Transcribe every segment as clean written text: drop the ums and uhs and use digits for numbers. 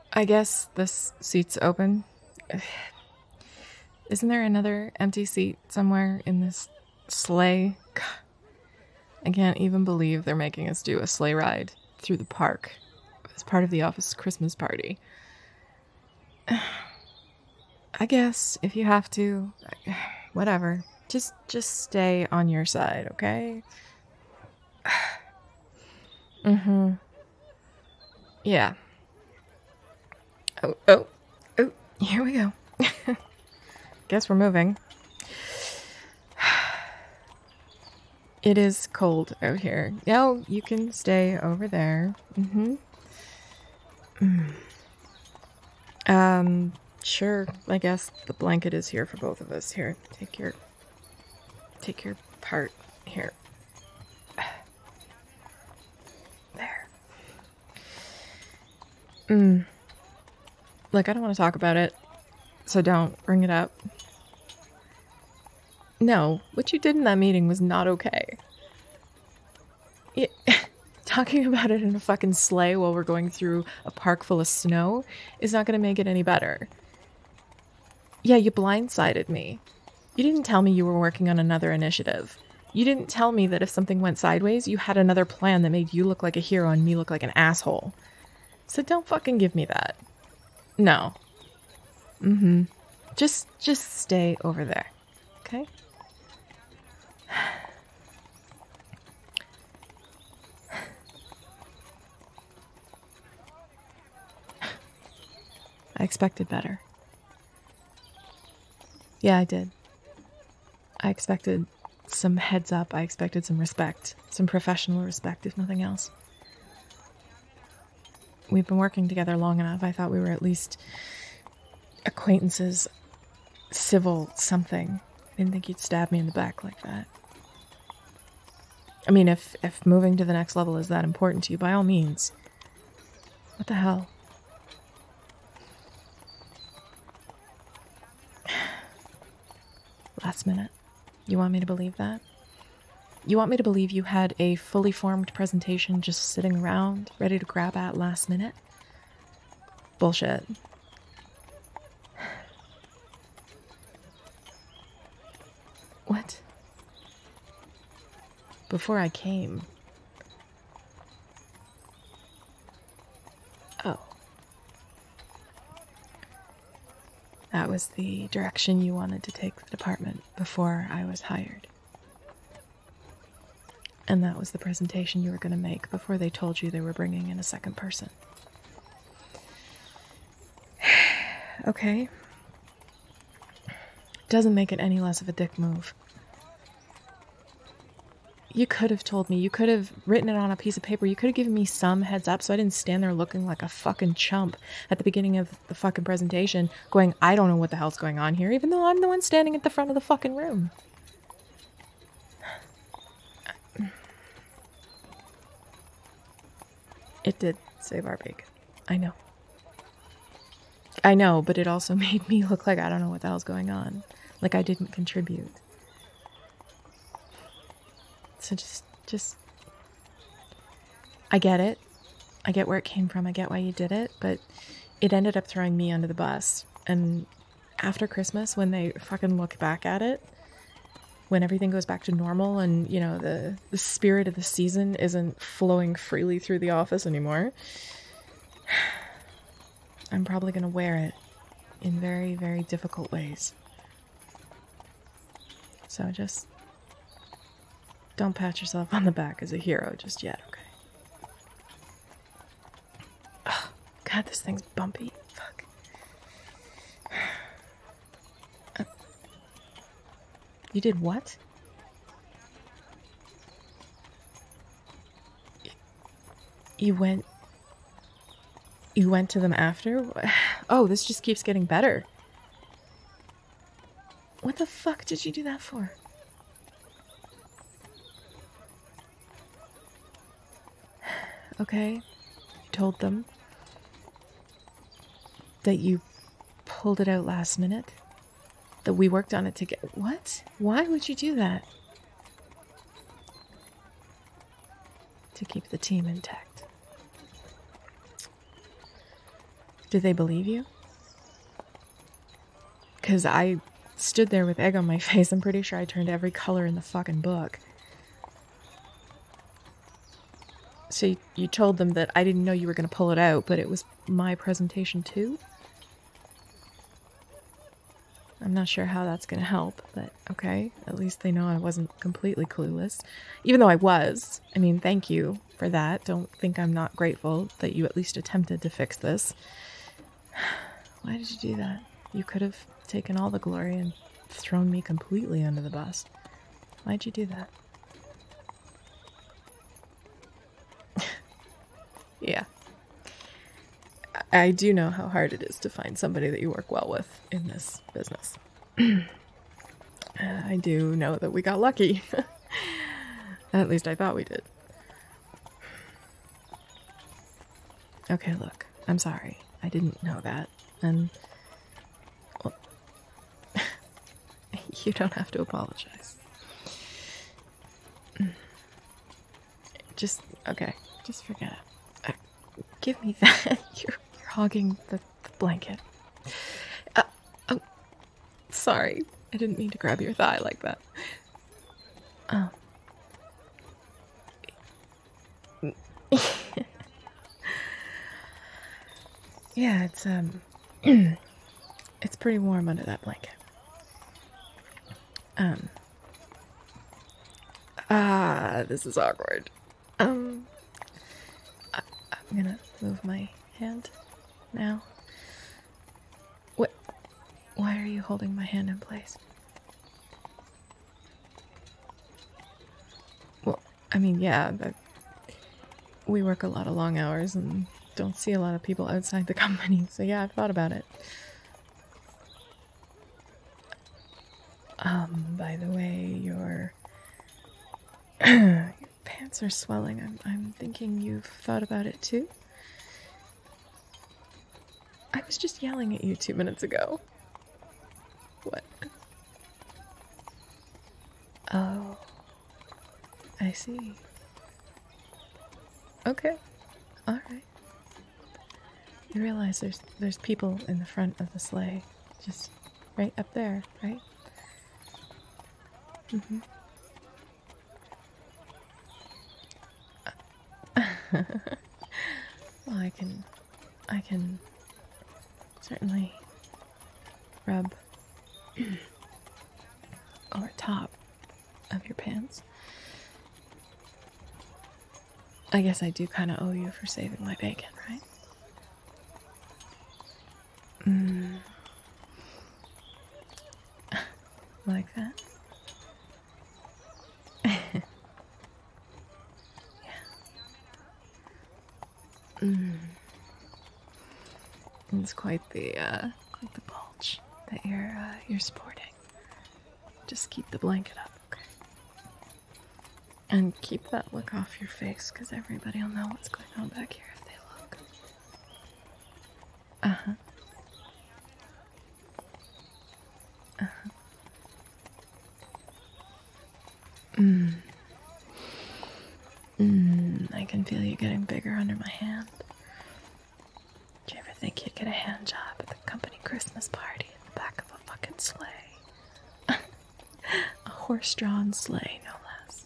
I guess this seat's open. Isn't there another empty seat somewhere in this sleigh? God, I can't even believe they're making us do a sleigh ride through the park as part of the office Christmas party. I guess if you have to, whatever. Just stay on your side, okay? Mm-hmm. Yeah. Oh, here we go. Guess we're moving. It is cold out here. No, you can stay over there. Mm-hmm. Sure. I guess the blanket is here for both of us. Here, take your part here. There. Look, I don't want to talk about it, so don't bring it up. No, what you did in that meeting was not okay. Talking about it in a fucking sleigh while we're going through a park full of snow is not going to make it any better. Yeah, you blindsided me. You didn't tell me you were working on another initiative. You didn't tell me that if something went sideways, you had another plan that made you look like a hero and me look like an asshole. So don't fucking give me that. No. Mm-hmm. Just stay over there. Okay? I expected better. Yeah, I did. I expected some heads up. I expected some respect. Some professional respect, if nothing else. We've been working together long enough. I thought we were at least acquaintances, civil something. I didn't think you'd stab me in the back like that. I mean, if moving to the next level is that important to you, by all means. What the hell? Last minute. You want me to believe that? You want me to believe you had a fully formed presentation just sitting around, ready to grab at last minute? Bullshit. What? Before I came. Oh. That was the direction you wanted to take the department before I was hired. And that was the presentation you were going to make before they told you they were bringing in a second person. Okay. Doesn't make it any less of a dick move. You could have told me. You could have written it on a piece of paper. You could have given me some heads up so I didn't stand there looking like a fucking chump at the beginning of the fucking presentation going, I don't know what the hell's going on here, even though I'm the one standing at the front of the fucking room. It did save our bacon. I know. I know, but it also made me look like I don't know what the hell's going on. Like I didn't contribute. So just... I get it. I get where it came from. I get why you did it, but it ended up throwing me under the bus. And after Christmas, when they fucking look back at it, when everything goes back to normal and, you know, the spirit of the season isn't flowing freely through the office anymore, I'm probably going to wear it in very, very difficult ways. So just don't pat yourself on the back as a hero just yet, okay? Oh, God, this thing's bumpy. Fuck. You did what? You went to them after? Oh, this just keeps getting better. What the fuck did you do that for? Okay, you told them that you pulled it out last minute, that we worked on it together. What? Why would you do that? To keep the team intact. Did they believe you? Because I stood there with egg on my face. I'm pretty sure I turned every color in the fucking book. So you told them that I didn't know you were going to pull it out, but it was my presentation too? I'm not sure how that's going to help, but okay. At least they know I wasn't completely clueless. Even though I was. I mean, thank you for that. Don't think I'm not grateful that you at least attempted to fix this. Why did you do that? You could have taken all the glory and thrown me completely under the bus. Why'd you do that? Yeah. I do know how hard it is to find somebody that you work well with in this business. I do know that we got lucky. At least I thought we did. Okay, look. I'm sorry. I didn't know that. And... well, you don't have to apologize. Just... okay. Just forget it. Give me that. You're hogging the blanket. Oh, sorry. I didn't mean to grab your thigh like that. Yeah, it's it's pretty warm under that blanket. This is awkward. I'm gonna move my hand now. What? Why are you holding my hand in place? Well, I mean, yeah, we work a lot of long hours and don't see a lot of people outside the company, so yeah, I've thought about it. By the way, your pants are swelling. I'm thinking you've thought about it too? I was just yelling at you 2 minutes ago. What? Oh. I see. Okay. Alright. You realize there's people in the front of the sleigh. Just right up there, right? Mm-hmm. Well, I can certainly rub over top of your pants. I guess I do kind of owe you for saving my bacon, right? Like that? It's quite the bulge that you're sporting. Just keep the blanket up, okay? And keep that look off your face, because everybody will know what's going on back here if they look. Uh-huh. Uh-huh. I can feel you getting bigger under my hand. Did you ever think you'd get a hand job at the company Christmas party in the back of a fucking sleigh? A horse-drawn sleigh, no less.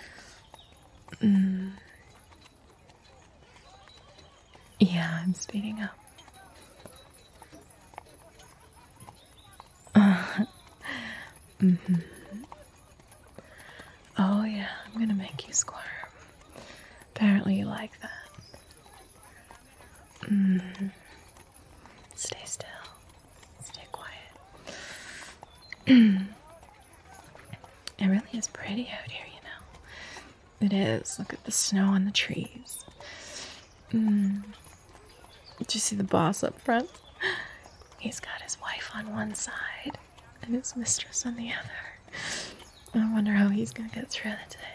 Yeah, I'm speeding up. Oh yeah, I'm gonna make you squirm. Apparently you like that. Stay still. Stay quiet. It really is pretty out here, you know. It is. Look at the snow on the trees. Did you see the boss up front? He's got his wife on one side and his mistress on the other. I wonder how he's gonna get through the day.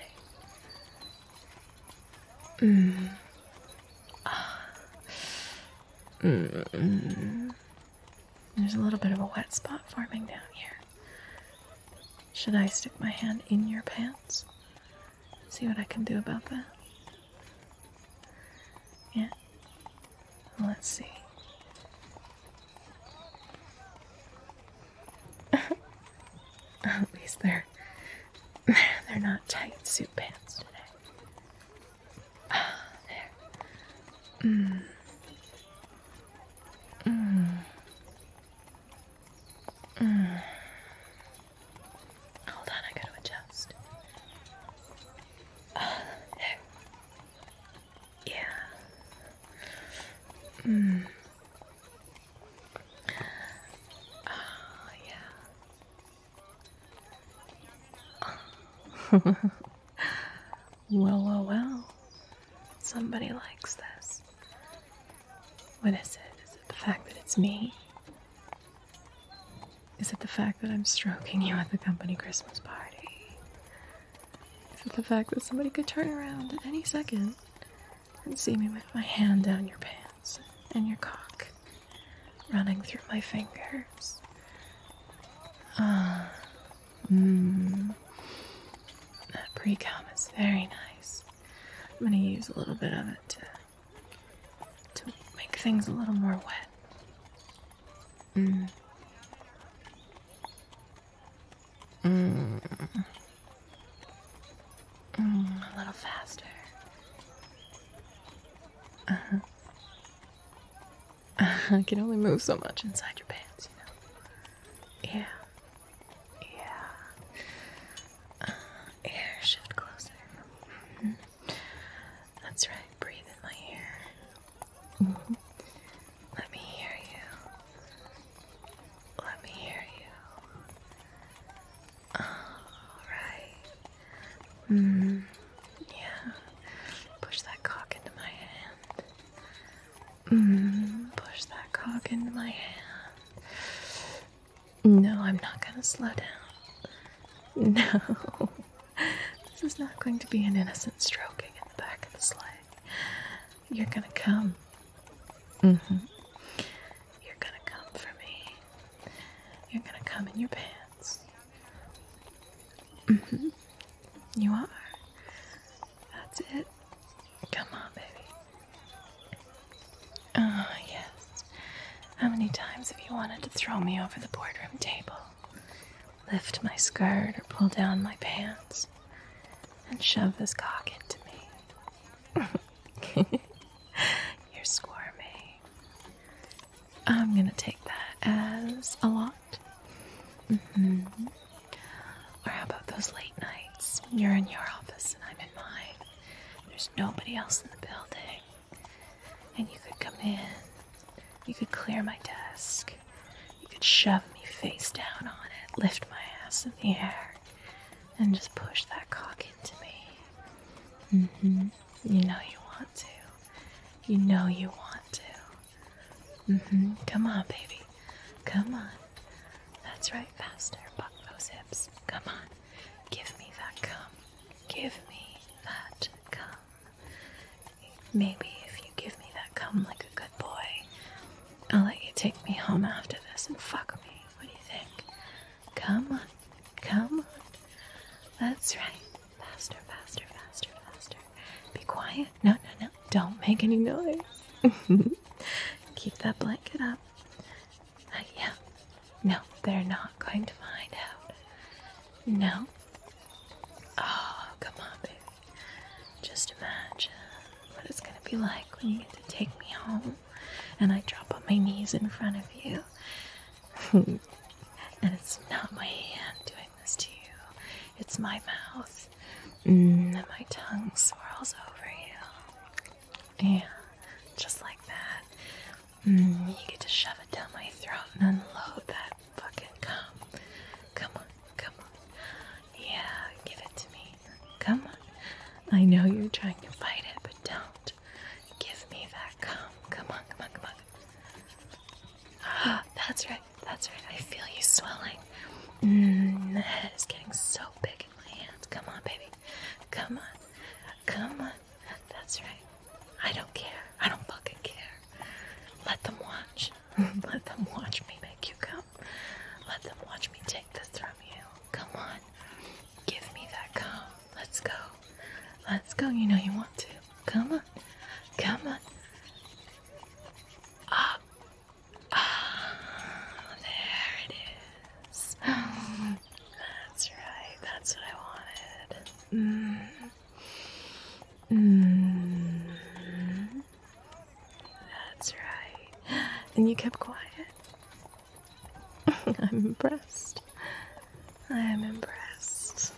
There's a little bit of a wet spot forming down here. Should I stick my hand in your pants? See what I can do about that? Yeah. Let's see. At least they're not tight suit pants today. There. Hold on, I gotta adjust. There. Yeah. Well. Somebody likes this. What is it? Is it the fact that it's me? Is it the fact that I'm stroking you at the company Christmas party? Is it the fact that somebody could turn around at any second and see me with my hand down your pants and your cock running through my fingers? That pre-cum is very nice. I'm gonna use a little bit of it to make things a little more wet. A little faster. I can only move so much inside your pants, you know. Yeah. Here, shift closer. That's right, breathe in my ear. Let me hear you. Let me hear you. Alright. Yeah. Push that cock into my hand. Push that cock into my hand. No, I'm not gonna slow down. No. This is not going to be an innocent stroking in the back of the sleigh. You're gonna come. You're gonna come for me. You're gonna come in your pants. You are. That's it. Come on, baby. Oh, yes. How many times have you wanted to throw me over the boardroom table? Lift my skirt or pull down my pants and shove this cock into me. You're squirming. I'm gonna take that as a lot. Or how about those late nights when you're in your office and I'm in mine? There's nobody else in the building. And you could come in. You could clear my desk. You could shove me face down on it, lift my ass in the air, and just push that cock into me. You know you want to. You know you want to. Come on, baby. Come on. That's right, faster. Buck those hips. Come on. Give me that cum. Give me that cum. Maybe if you give me that cum like a good boy, I'll let you take me home after this and fuck me. What do you think? Come on. Come on. That's right. Faster, faster, faster, faster. Be quiet. No. Don't make any noise. Keep that blanket up. Yeah. No, they're not going to find out. No. Oh, come on, baby. Just imagine what it's going to be like when you get to take me home and I drop on my knees in front of you. And it's not my hand doing this to you. It's my mouth. And my tongue swirls over you. Yeah, just like that. You get to shove it down my throat and unload that fucking cum. Come on. Yeah, give it to me. Come on. I know you're trying to fight it, but don't. Give me that cum. Come on. That's right. I feel you swelling. The head is getting so big in my hands. Come on, baby. Come on. That's right. I don't care. I don't fucking care. Let them watch. Let them watch me make you come. Let them watch me take this from you. Come on. Give me that cum. Let's go. You know you want to. Come on. There it is. And you kept quiet. I'm impressed. I am impressed.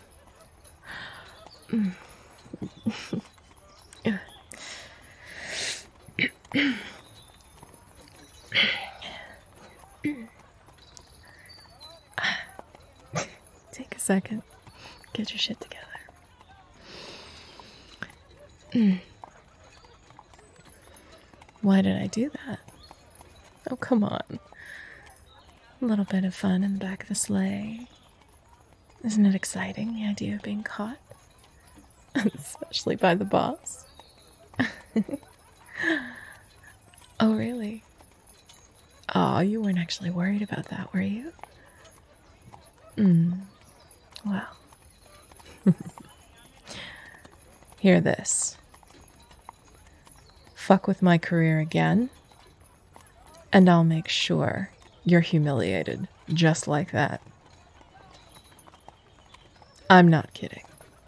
Take a second. Get your shit together. Why did I do that? Oh, come on. A little bit of fun in the back of the sleigh. Isn't it exciting, the idea of being caught? Especially by the boss. Oh, really? Oh, you weren't actually worried about that, were you? Well. Hear this. Fuck with my career again, and I'll make sure you're humiliated just like that. I'm not kidding.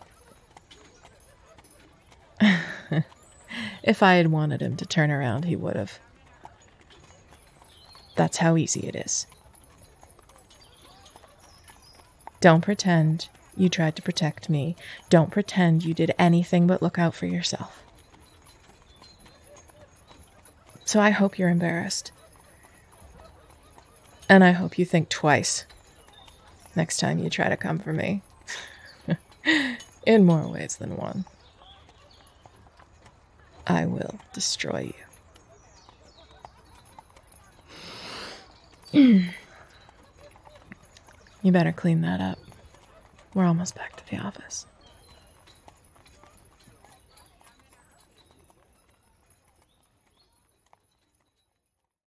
If I had wanted him to turn around, he would have. That's how easy it is. Don't pretend you tried to protect me. Don't pretend you did anything but look out for yourself. So I hope you're embarrassed. And I hope you think twice next time you try to come for me. In more ways than one. I will destroy you. You better clean that up. We're almost back to the office.